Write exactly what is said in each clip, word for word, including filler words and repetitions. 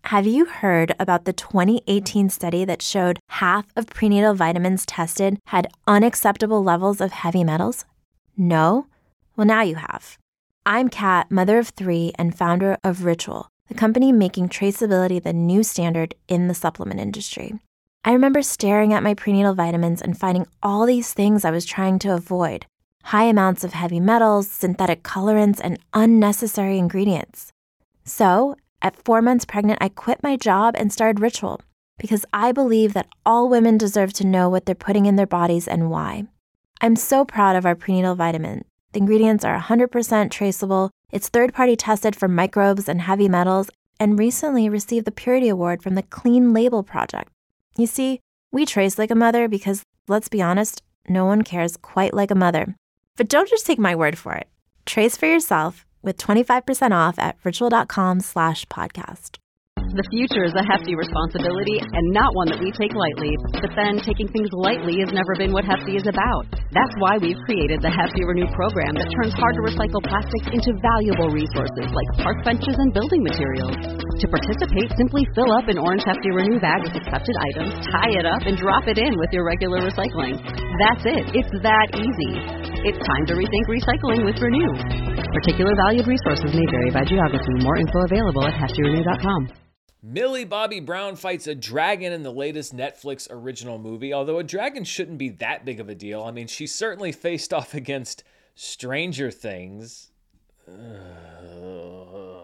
Have you heard about the twenty eighteen study that showed half of prenatal vitamins tested had unacceptable levels of heavy metals? No? Well, now you have. I'm Kat, mother of three and founder of Ritual, the company making traceability the new standard in the supplement industry. I remember staring at my prenatal vitamins and finding all these things I was trying to avoid. High amounts of heavy metals, synthetic colorants, and unnecessary ingredients. So, at four months pregnant, I quit my job and started Ritual because I believe that all women deserve to know what they're putting in their bodies and why. I'm so proud of our prenatal vitamin. The ingredients are one hundred percent traceable, it's third-party tested for microbes and heavy metals, and recently received the Purity Award from the Clean Label Project. You see, we trace like a mother because, let's be honest, no one cares quite like a mother. But don't just take my word for it. Trace for yourself with twenty-five percent off at ritual.com slash podcast. The future is a hefty responsibility and not one that we take lightly. But then taking things lightly has never been what Hefty is about. That's why we've created the Hefty Renew program that turns hard-to-recycle plastics into valuable resources like park benches and building materials. To participate, simply fill up an orange Hefty Renew bag with accepted items, tie it up, and drop it in with your regular recycling. That's it. It's that easy. It's time to rethink recycling with Renew. Particular valued resources may vary by geography. More info available at hefty renew dot com. Millie Bobby Brown fights a dragon in the latest Netflix original movie, although a dragon shouldn't be that big of a deal. I mean, she certainly faced off against Stranger Things. Ugh.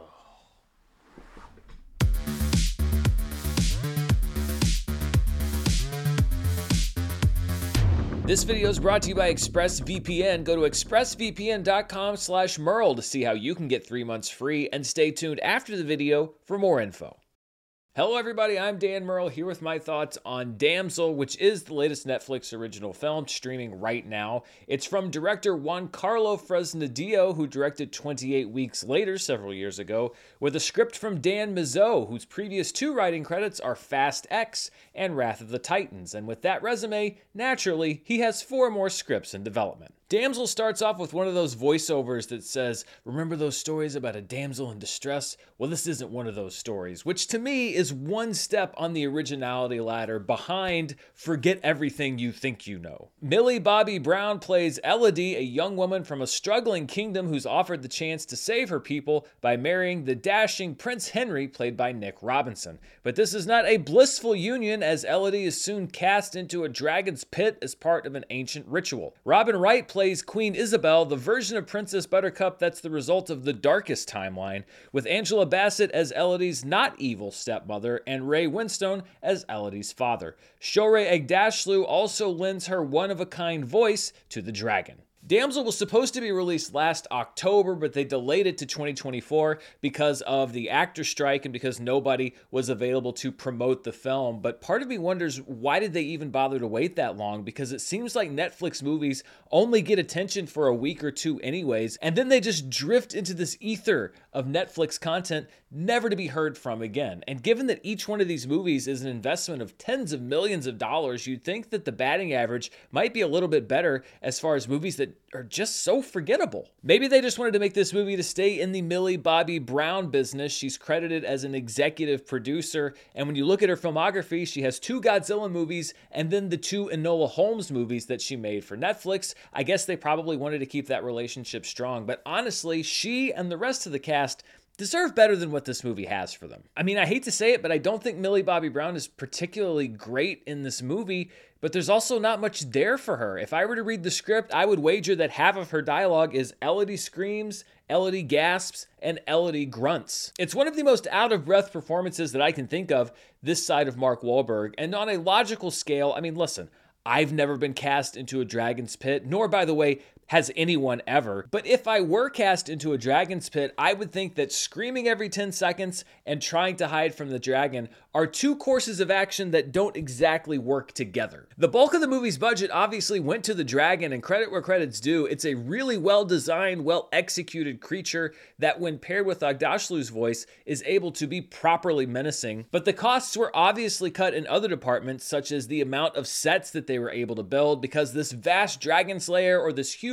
This video is brought to you by ExpressVPN. Go to expressvpn.com slash Merle to see how you can get three months free, and stay tuned after the video for more info. Hello everybody, I'm Dan Merle here with my thoughts on Damsel, which is the latest Netflix original film streaming right now. It's from director Juan Carlo Fresnadillo, who directed twenty-eight Weeks Later several years ago, with a script from Dan Mazeau, whose previous two writing credits are Fast X and Wrath of the Titans. And with that resume, naturally, he has four more scripts in development. Damsel starts off with one of those voiceovers that says, "Remember those stories about a damsel in distress? Well, this isn't one of those stories," which to me is one step on the originality ladder behind Forget Everything You Think You Know. Millie Bobby Brown plays Elodie, a young woman from a struggling kingdom who's offered the chance to save her people by marrying the dashing Prince Henry, played by Nick Robinson. But this is not a blissful union, as Elodie is soon cast into a dragon's pit as part of an ancient ritual. Robin Wright plays plays Queen Isabel, the version of Princess Buttercup that's the result of the darkest timeline, with Angela Bassett as Elodie's not evil stepmother and Ray Winstone as Elodie's father. Shohreh Aghdashloo also lends her one-of-a-kind voice to the dragon. Damsel was supposed to be released last October, but they delayed it to twenty twenty-four because of the actor strike and because nobody was available to promote the film. But part of me wonders, why did they even bother to wait that long? Because it seems like Netflix movies only get attention for a week or two anyways, and then they just drift into this ether of Netflix content never to be heard from again. And given that each one of these movies is an investment of tens of millions of dollars, you'd think that the batting average might be a little bit better as far as movies that are just so forgettable. Maybe they just wanted to make this movie to stay in the Millie Bobby Brown business. She's credited as an executive producer, and when you look at her filmography, she has two Godzilla movies and then the two Enola Holmes movies that she made for Netflix. I guess they probably wanted to keep that relationship strong, but honestly, she and the rest of the cast deserve better than what this movie has for them. I mean, I hate to say it, but I don't think Millie Bobby Brown is particularly great in this movie, but there's also not much there for her. If I were to read the script, I would wager that half of her dialogue is Elodie screams, Elodie gasps, and Elodie grunts. It's one of the most out-of-breath performances that I can think of this side of Mark Wahlberg, and on a logical scale, I mean, listen, I've never been cast into a dragon's pit, nor, by the way, has anyone ever. But if I were cast into a dragon's pit, I would think that screaming every ten seconds and trying to hide from the dragon are two courses of action that don't exactly work together. The bulk of the movie's budget obviously went to the dragon, and credit where credit's due, it's a really well-designed, well-executed creature that, when paired with Aghdashloo's voice, is able to be properly menacing. But the costs were obviously cut in other departments, such as the amount of sets that they were able to build, because this vast dragon slayer, or this huge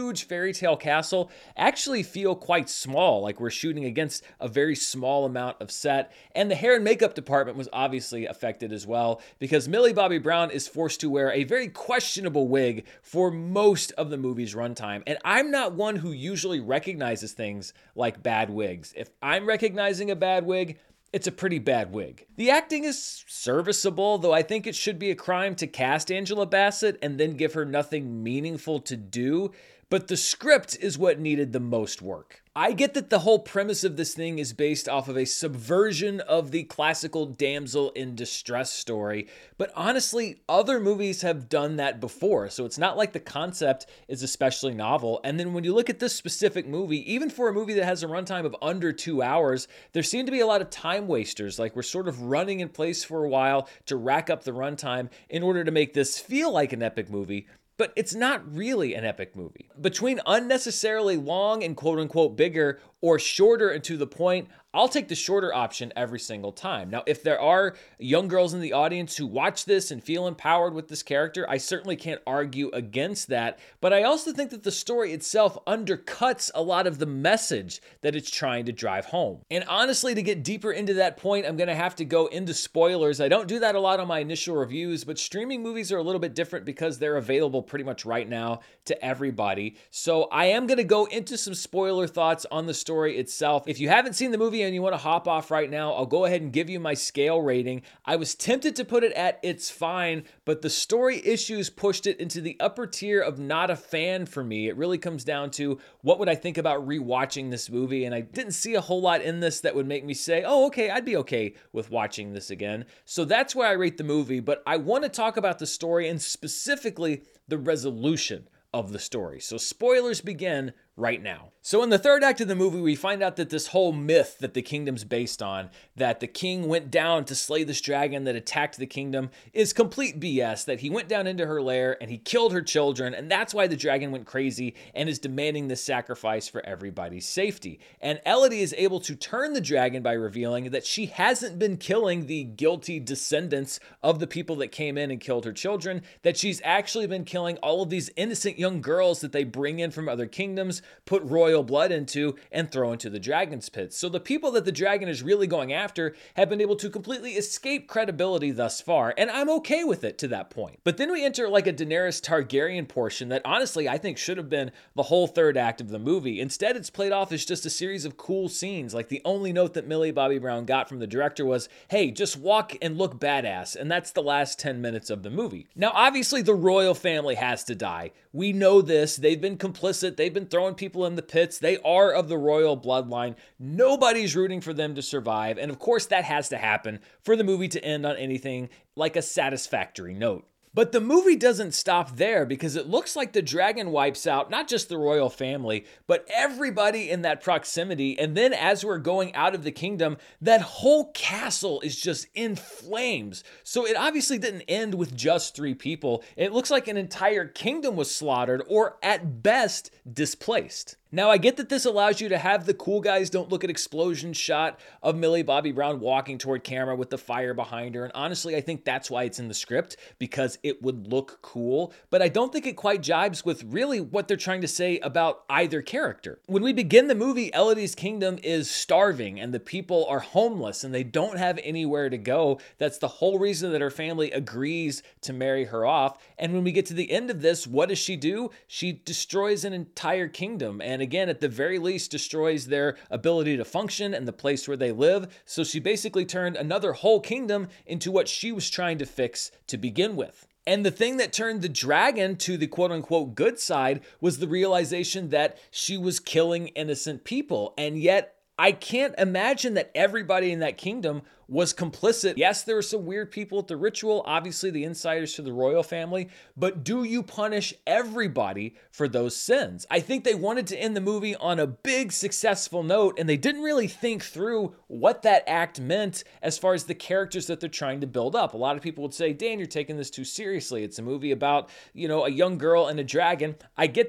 huge fairy tale castle actually feel quite small, like we're shooting against a very small amount of set. And the hair and makeup department was obviously affected as well, because Millie Bobby Brown is forced to wear a very questionable wig for most of the movie's runtime. And I'm not one who usually recognizes things like bad wigs. If I'm recognizing a bad wig, it's a pretty bad wig. The acting is serviceable, though I think it should be a crime to cast Angela Bassett and then give her nothing meaningful to do. But the script is what needed the most work. I get that the whole premise of this thing is based off of a subversion of the classical damsel in distress story, but honestly, other movies have done that before, so it's not like the concept is especially novel. And then when you look at this specific movie, even for a movie that has a runtime of under two hours, there seem to be a lot of time wasters, like we're sort of running in place for a while to rack up the runtime in order to make this feel like an epic movie. But it's not really an epic movie. Between unnecessarily long and quote-unquote bigger or shorter and to the point, I'll take the shorter option every single time. Now, if there are young girls in the audience who watch this and feel empowered with this character, I certainly can't argue against that. But I also think that the story itself undercuts a lot of the message that it's trying to drive home. And honestly, to get deeper into that point, I'm going to have to go into spoilers. I don't do that a lot on my initial reviews, but streaming movies are a little bit different because they're available pretty much right now to everybody. So I am going to go into some spoiler thoughts on the story itself. If you haven't seen the movie and you want to hop off right now, I'll go ahead and give you my scale rating. I was tempted to put it at it's fine, but the story issues pushed it into the upper tier of not a fan for me. It really comes down to what would I think about rewatching this movie, and I didn't see a whole lot in this that would make me say, oh, okay, I'd be okay with watching this again. So that's where I rate the movie, but I want to talk about the story and specifically the resolution of the story. So spoilers begin right now. So in the third act of the movie, we find out that this whole myth that the kingdom's based on, that the king went down to slay this dragon that attacked the kingdom, is complete B S, that he went down into her lair and he killed her children, and that's why the dragon went crazy and is demanding this sacrifice for everybody's safety. And Elodie is able to turn the dragon by revealing that she hasn't been killing the guilty descendants of the people that came in and killed her children, that she's actually been killing all of these innocent young girls that they bring in from other kingdoms, put royal blood into, and throw into the dragon's pit. So the people that the dragon is really going after have been able to completely escape credibility thus far, and I'm okay with it to that point. But then we enter like a Daenerys Targaryen portion that honestly I think should have been the whole third act of the movie. Instead, it's played off as just a series of cool scenes. Like the only note that Millie Bobby Brown got from the director was, hey, just walk and look badass, and that's the last ten minutes of the movie. Now, obviously the royal family has to die. We know this. They've been complicit. They've been throwing people in the pits. They are of the royal bloodline. Nobody's rooting for them to survive. And of course, that has to happen for the movie to end on anything like a satisfactory note. But the movie doesn't stop there, because it looks like the dragon wipes out not just the royal family, but everybody in that proximity. And then as we're going out of the kingdom, that whole castle is just in flames. So it obviously didn't end with just three people. It looks like an entire kingdom was slaughtered, or at best displaced. Now, I get that this allows you to have the cool guys don't look at explosion shot of Millie Bobby Brown walking toward camera with the fire behind her. And honestly, I think that's why it's in the script, because it would look cool. But I don't think it quite jibes with really what they're trying to say about either character. When we begin the movie, Elodie's kingdom is starving and the people are homeless and they don't have anywhere to go. That's the whole reason that her family agrees to marry her off. And when we get to the end of this, what does she do? She destroys an entire kingdom. And And again, at the very least, destroys their ability to function and the place where they live. So she basically turned another whole kingdom into what she was trying to fix to begin with. And the thing that turned the dragon to the quote-unquote good side was the realization that she was killing innocent people. And yet, I can't imagine that everybody in that kingdom was complicit. Yes, there were some weird people at the ritual, obviously the insiders to the royal family, but do you punish everybody for those sins? I think they wanted to end the movie on a big successful note, and they didn't really think through what that act meant as far as the characters that they're trying to build up. A lot of people would say, Dan, you're taking this too seriously. It's a movie about, you know, a young girl and a dragon. I get that.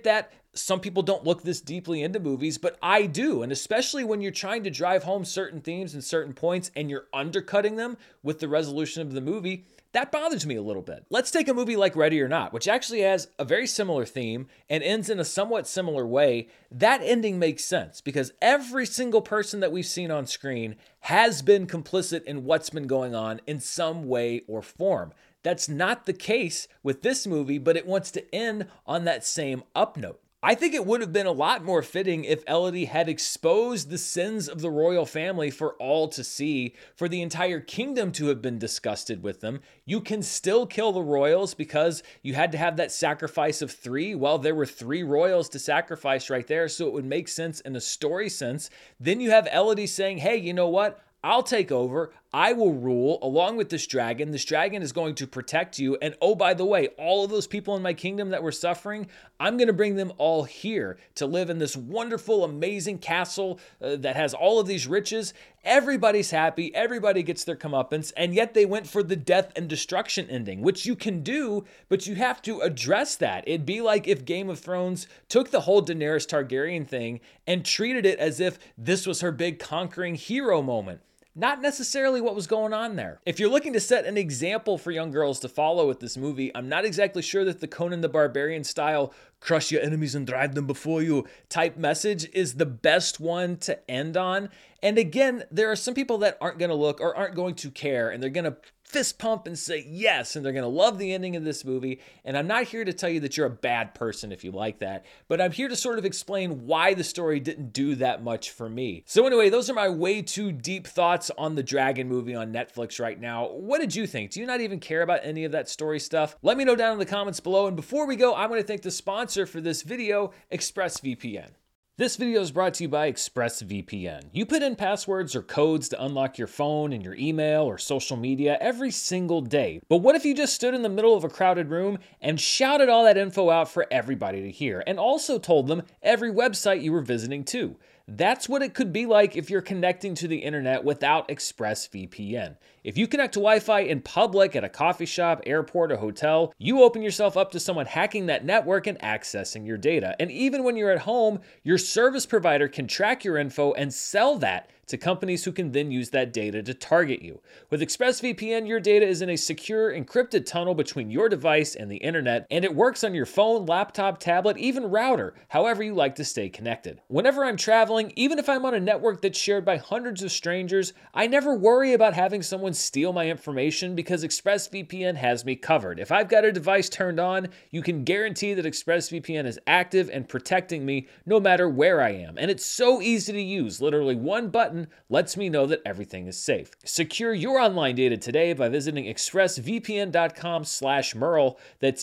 Some people don't look this deeply into movies, but I do. And especially when you're trying to drive home certain themes and certain points and you're undercutting them with the resolution of the movie, that bothers me a little bit. Let's take a movie like Ready or Not, which actually has a very similar theme and ends in a somewhat similar way. That ending makes sense because every single person that we've seen on screen has been complicit in what's been going on in some way or form. That's not the case with this movie, but it wants to end on that same up note. I think it would have been a lot more fitting if Elodie had exposed the sins of the royal family for all to see, for the entire kingdom to have been disgusted with them. You can still kill the royals because you had to have that sacrifice of three. Well, there were three royals to sacrifice right there, so it would make sense in a story sense. Then you have Elodie saying, hey, you know what? I'll take over. I will rule along with this dragon. This dragon is going to protect you. And oh, by the way, all of those people in my kingdom that were suffering, I'm going to bring them all here to live in this wonderful, amazing castle uh, that has all of these riches. Everybody's happy. Everybody gets their comeuppance. And yet they went for the death and destruction ending, which you can do, but you have to address that. It'd be like if Game of Thrones took the whole Daenerys Targaryen thing and treated it as if this was her big conquering hero moment. Not necessarily what was going on there. If you're looking to set an example for young girls to follow with this movie, I'm not exactly sure that the Conan the Barbarian style, crush your enemies and drive them before you type message is the best one to end on. And again, there are some people that aren't going to look or aren't going to care, and they're going to fist pump and say yes, and they're going to love the ending of this movie. And I'm not here to tell you that you're a bad person if you like that, but I'm here to sort of explain why the story didn't do that much for me. So anyway, those are my way too deep thoughts on the Dragon movie on Netflix right now. What did you think? Do you not even care about any of that story stuff? Let me know down in the comments below. And before we go, I'm going to thank the sponsor for this video, ExpressVPN. This video is brought to you by ExpressVPN. You put in passwords or codes to unlock your phone and your email or social media every single day. But what if you just stood in the middle of a crowded room and shouted all that info out for everybody to hear, and also told them every website you were visiting too? That's what it could be like if you're connecting to the internet without ExpressVPN. If you connect to Wi-Fi in public at a coffee shop, airport, or hotel, you open yourself up to someone hacking that network and accessing your data. And even when you're at home, your service provider can track your info and sell that to companies who can then use that data to target you. With ExpressVPN, your data is in a secure, encrypted tunnel between your device and the internet, and it works on your phone, laptop, tablet, even router, however you like to stay connected. Whenever I'm traveling, even if I'm on a network that's shared by hundreds of strangers, I never worry about having someone steal my information because ExpressVPN has me covered. If I've got a device turned on, you can guarantee that ExpressVPN is active and protecting me no matter where I am. And it's so easy to use. Literally one button lets me know that everything is safe. Secure your online data today by visiting expressvpn.com slash Merle. That's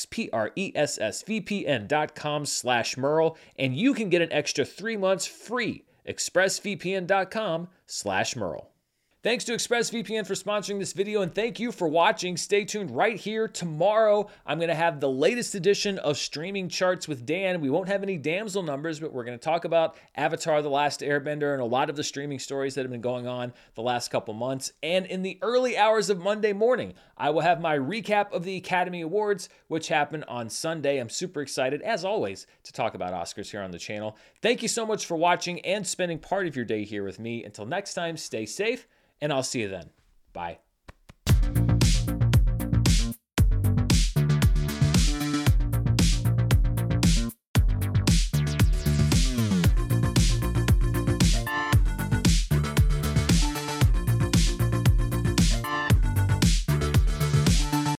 E-X-P-R-E-S-S-V-P-N dot com slash Merle. And you can get an extra three months free. expressvpn.com slash Merle. Thanks to ExpressVPN for sponsoring this video, and thank you for watching. Stay tuned right here. Tomorrow, I'm going to have the latest edition of Streaming Charts with Dan. We won't have any damsel numbers, but we're going to talk about Avatar: The Last Airbender and a lot of the streaming stories that have been going on the last couple months. And in the early hours of Monday morning, I will have my recap of the Academy Awards, which happened on Sunday. I'm super excited, as always, to talk about Oscars here on the channel. Thank you so much for watching and spending part of your day here with me. Until next time, stay safe, and I'll see you then. Bye.